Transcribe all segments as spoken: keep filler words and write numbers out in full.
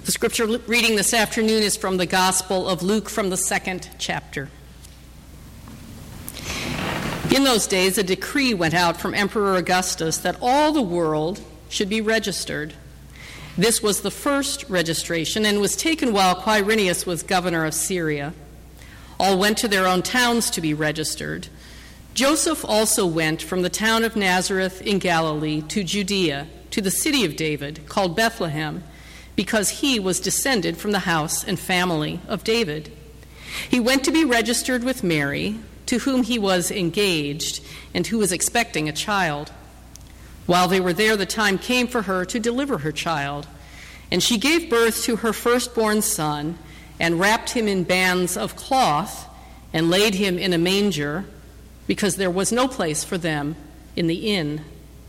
The scripture reading this afternoon is from the Gospel of Luke from the second chapter. In those days, a decree went out from Emperor Augustus that all the world should be registered. This was the first registration and was taken while Quirinius was governor of Syria. All went to their own towns to be registered. Joseph also went from the town of Nazareth in Galilee to Judea, to the city of David, called Bethlehem, because he was descended from the house and family of David. He went to be registered with Mary, to whom he was engaged and who was expecting a child. While they were there, the time came for her to deliver her child, and she gave birth to her firstborn son and wrapped him in bands of cloth and laid him in a manger, because there was no place for them in the inn.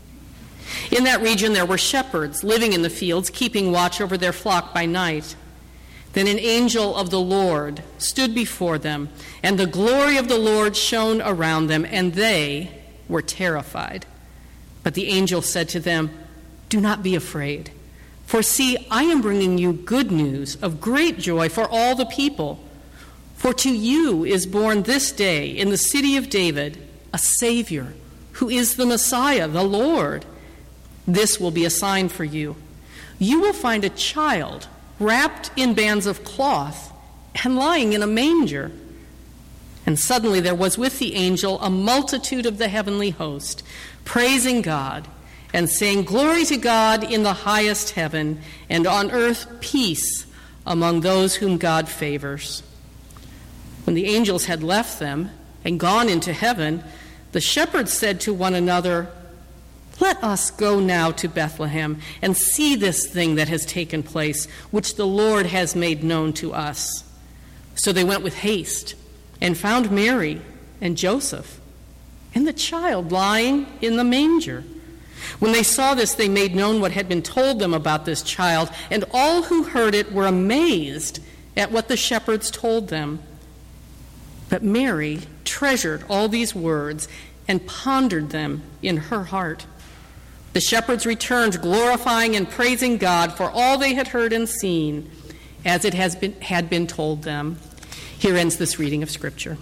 In that region there were shepherds living in the fields, keeping watch over their flock by night. Then an angel of the Lord stood before them, and the glory of the Lord shone around them, and they were terrified. But the angel said to them, "Do not be afraid, for see, I am bringing you good news of great joy for all the people. For to you is born this day in the city of David a Savior, who is the Messiah, the Lord. This will be a sign for you. You will find a child wrapped in bands of cloth and lying in a manger." And suddenly there was with the angel a multitude of the heavenly host, praising God and saying, "Glory to God in the highest heaven, and on earth peace among those whom God favors." When the angels had left them and gone into heaven, the shepherds said to one another, "Let us go now to Bethlehem and see this thing that has taken place, which the Lord has made known to us." So they went with haste and found Mary and Joseph and the child lying in the manger. When they saw this, they made known what had been told them about this child, and all who heard it were amazed at what the shepherds told them. But Mary treasured all these words and pondered them in her heart. The shepherds returned, glorifying and praising God for all they had heard and seen, as it has been, had been told them. Here ends this reading of Scripture.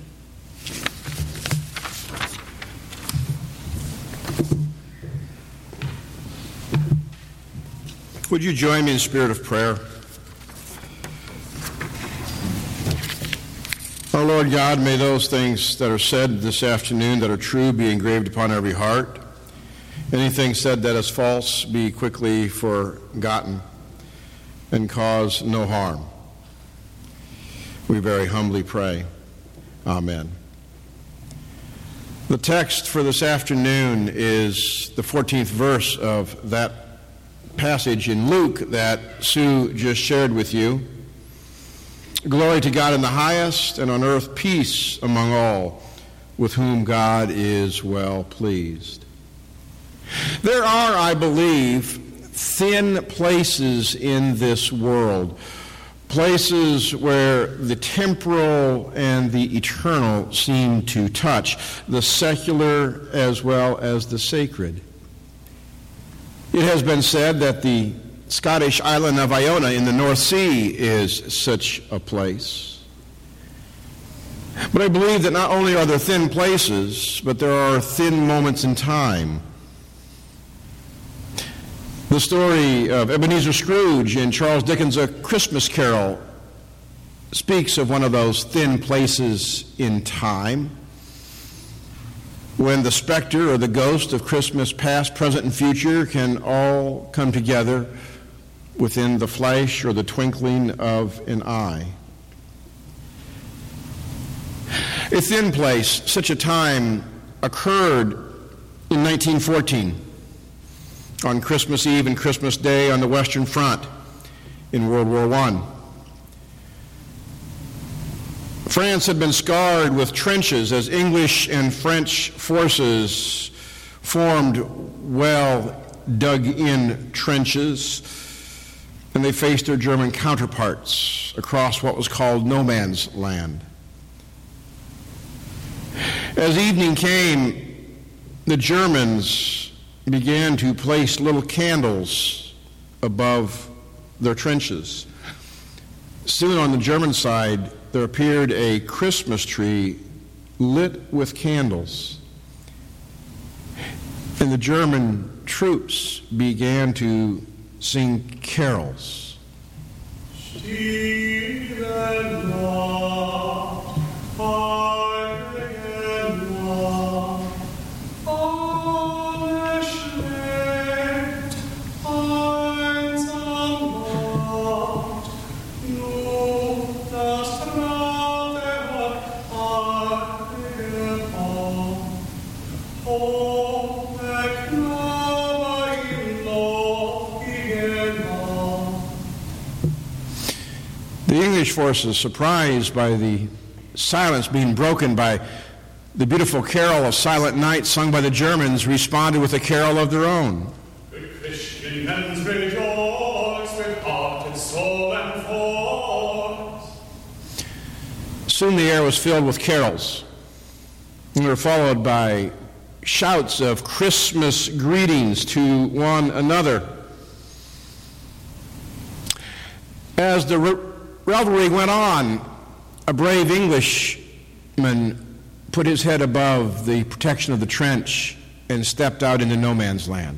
Would you join me in a spirit of prayer? Our Lord God, may those things that are said this afternoon that are true be engraved upon every heart. Anything said that is false be quickly forgotten and cause no harm. We very humbly pray. Amen. The text for this afternoon is the fourteenth verse of that passage in Luke that Sue just shared with you. Glory to God in the highest, and on earth peace among all with whom God is well pleased. There are, I believe, thin places in this world, places where the temporal and the eternal seem to touch, the secular as well as the sacred. It has been said that the Scottish island of Iona in the North Sea is such a place. But I believe that not only are there thin places, but there are thin moments in time. The story of Ebenezer Scrooge in Charles Dickens' A Christmas Carol speaks of one of those thin places in time when the specter or the ghost of Christmas past, present, and future can all come together within the flash or the twinkling of an eye. A thin place, such a time occurred in nineteen fourteen. On Christmas Eve and Christmas Day on the Western Front in World War One. France had been scarred with trenches as English and French forces formed well dug-in trenches, and they faced their German counterparts across what was called no man's land. As evening came, the Germans began to place little candles above their trenches. Soon on the German side, there appeared a Christmas tree lit with candles. And the German troops began to sing carols. The English forces, surprised by the silence being broken by the beautiful carol of Silent Night sung by the Germans, responded with a carol of their own. The Christians rejoice with heart and soul and force. Soon the air was filled with carols, and were followed by shouts of Christmas greetings to one another. As the re- revelry went on, a brave Englishman put his head above the protection of the trench and stepped out into no man's land.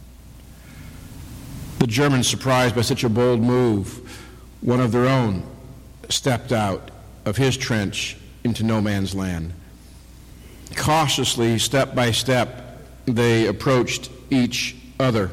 The Germans, surprised by such a bold move, one of their own stepped out of his trench into no man's land. Cautiously, step by step, they approached each other.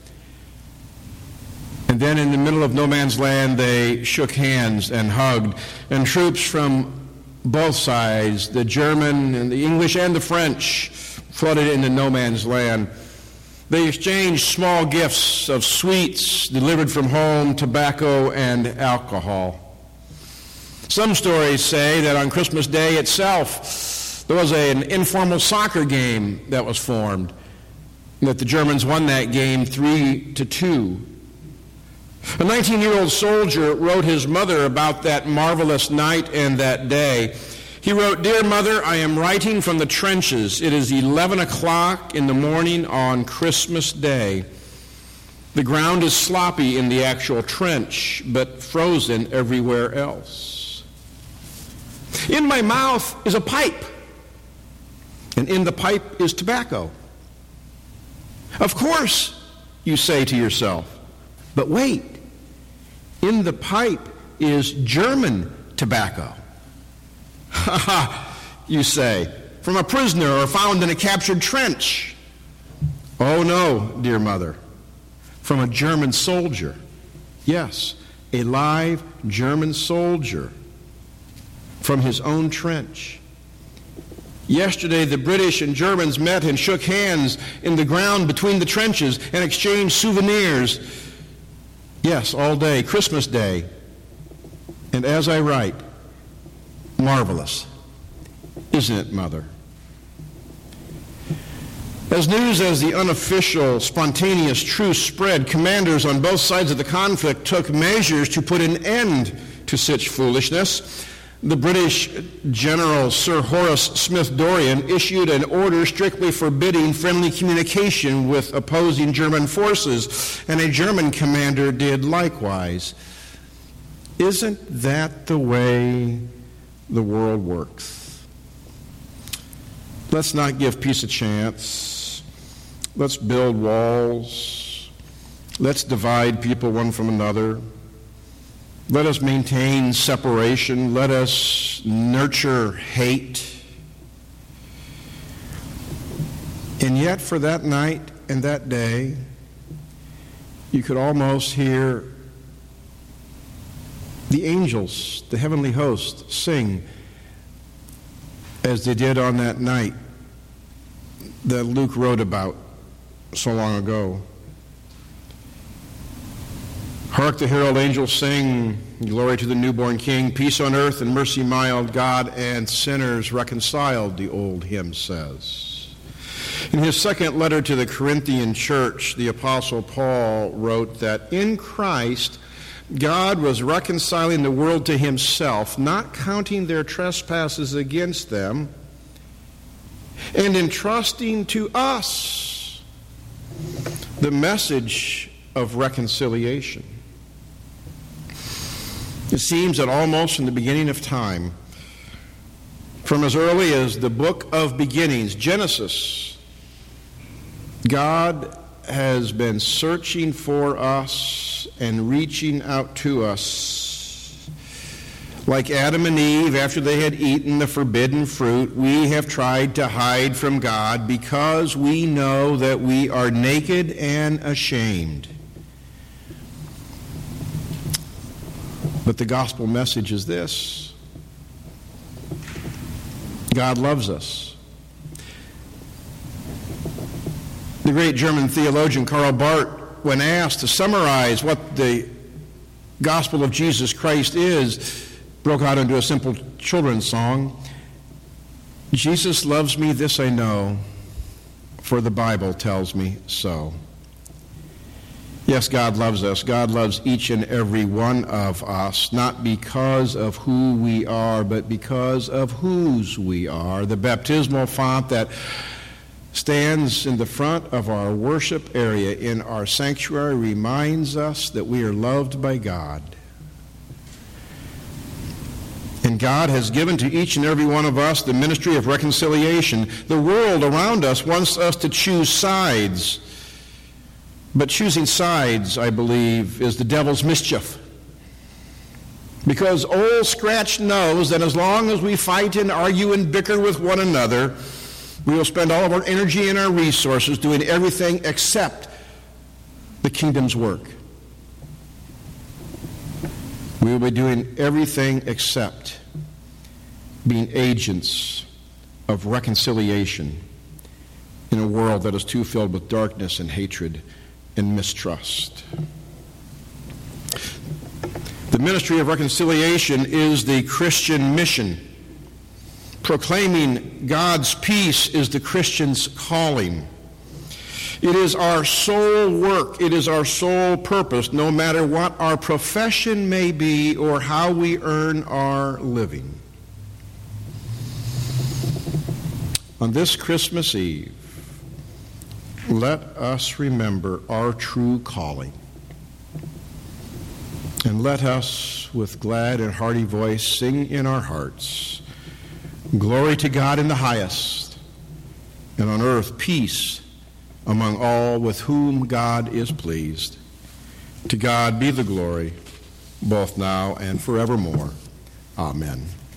And then in the middle of no man's land, they shook hands and hugged. And troops from both sides, the German and the English and the French, flooded into no man's land. They exchanged small gifts of sweets delivered from home, tobacco, and alcohol. Some stories say that on Christmas Day itself, there was a, an informal soccer game that was formed, and that the Germans won that game three to two. A nineteen-year-old soldier wrote his mother about that marvelous night and that day. He wrote, "Dear Mother, I am writing from the trenches. It is eleven o'clock in the morning on Christmas Day. The ground is sloppy in the actual trench, but frozen everywhere else. In my mouth is a pipe, and in the pipe is tobacco. Of course, you say to yourself, but wait, in the pipe is German tobacco. Ha ha, you say, from a prisoner or found in a captured trench. Oh no, dear mother, from a German soldier. Yes, a live German soldier from his own trench. Yesterday, the British and Germans met and shook hands in the ground between the trenches and exchanged souvenirs. Yes, all day, Christmas Day. And as I write, marvelous, isn't it, Mother?" As news as the unofficial, spontaneous truce spread, commanders on both sides of the conflict took measures to put an end to such foolishness. The British General Sir Horace Smith-Dorrien issued an order strictly forbidding friendly communication with opposing German forces, and a German commander did likewise. Isn't that the way the world works? Let's not give peace a chance. Let's build walls. Let's divide people one from another. Let us maintain separation. Let us nurture hate. And yet, for that night and that day, you could almost hear the angels, the heavenly host, sing as they did on that night that Luke wrote about so long ago. Hark the herald angels sing, glory to the newborn King, peace on earth and mercy mild, God and sinners reconciled, the old hymn says. In his second letter to the Corinthian church, the Apostle Paul wrote that in Christ, God was reconciling the world to himself, not counting their trespasses against them, and entrusting to us the message of reconciliation. It seems that almost from the beginning of time, from as early as the book of beginnings, Genesis, God has been searching for us and reaching out to us. Like Adam and Eve, after they had eaten the forbidden fruit, we have tried to hide from God because we know that we are naked and ashamed. But the gospel message is this: God loves us. The great German theologian Karl Barth, when asked to summarize what the gospel of Jesus Christ is, broke out into a simple children's song. Jesus loves me, this I know, for the Bible tells me so. Yes, God loves us. God loves each and every one of us, not because of who we are, but because of whose we are. The baptismal font that stands in the front of our worship area in our sanctuary reminds us that we are loved by God. And God has given to each and every one of us the ministry of reconciliation. The world around us wants us to choose sides. But choosing sides, I believe, is the devil's mischief. Because old Scratch knows that as long as we fight and argue and bicker with one another, we will spend all of our energy and our resources doing everything except the kingdom's work. We will be doing everything except being agents of reconciliation in a world that is too filled with darkness and hatred and mistrust. The ministry of reconciliation is the Christian mission. Proclaiming God's peace is the Christian's calling. It is our sole work. It is our sole purpose, no matter what our profession may be or how we earn our living. On this Christmas Eve, let us remember our true calling. And let us, with glad and hearty voice, sing in our hearts, glory to God in the highest, and on earth peace among all with whom God is pleased. To God be the glory, both now and forevermore. Amen.